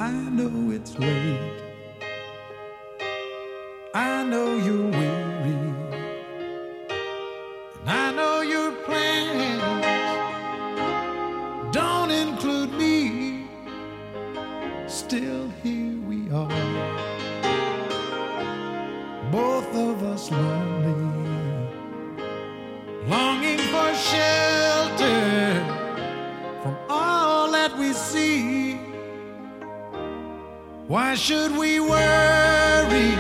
I know it's late. I know you're weary, and I know your plans don't include me. Still, here we are, both of us lonely, longing for shelter from all that we see. Why should we worry?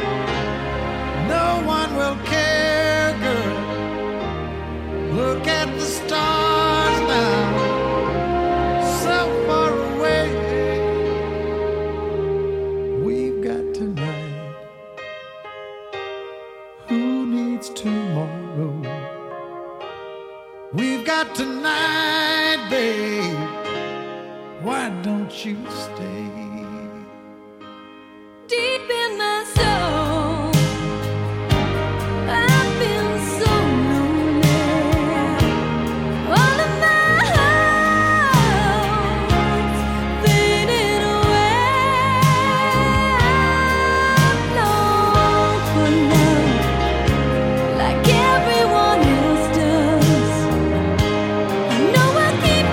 No one will care, girl. Look at the stars now, so far away. We've got tonight. Who needs tomorrow? We've got tonight, babe. Why don't you stay? Deep in my soul, I feel so lonely. All of my hopes fading away. I'm long for love, like everyone else does. I know I keep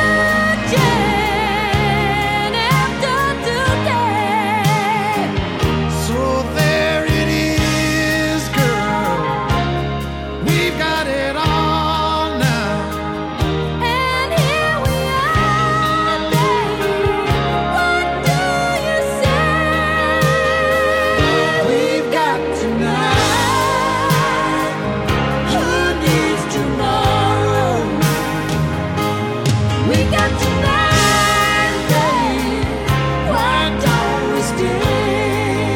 searching after today. So there it is, girl. We've got it all now. And here we are, baby. What do you say? We've got tonight. Who needs tomorrow? We got tonight, babe. Why don't we stay?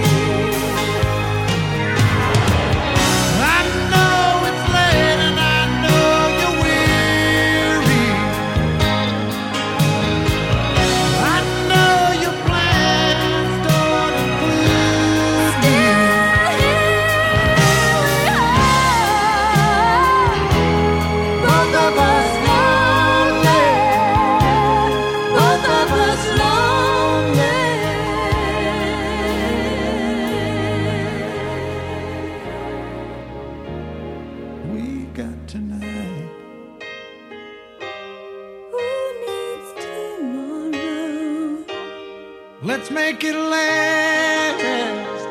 I know it's late and I know you're weary. I know your plans don't include me. Both of us lonely. Both of us lonely. We got tonight. Who needs tomorrow? Let's make it last.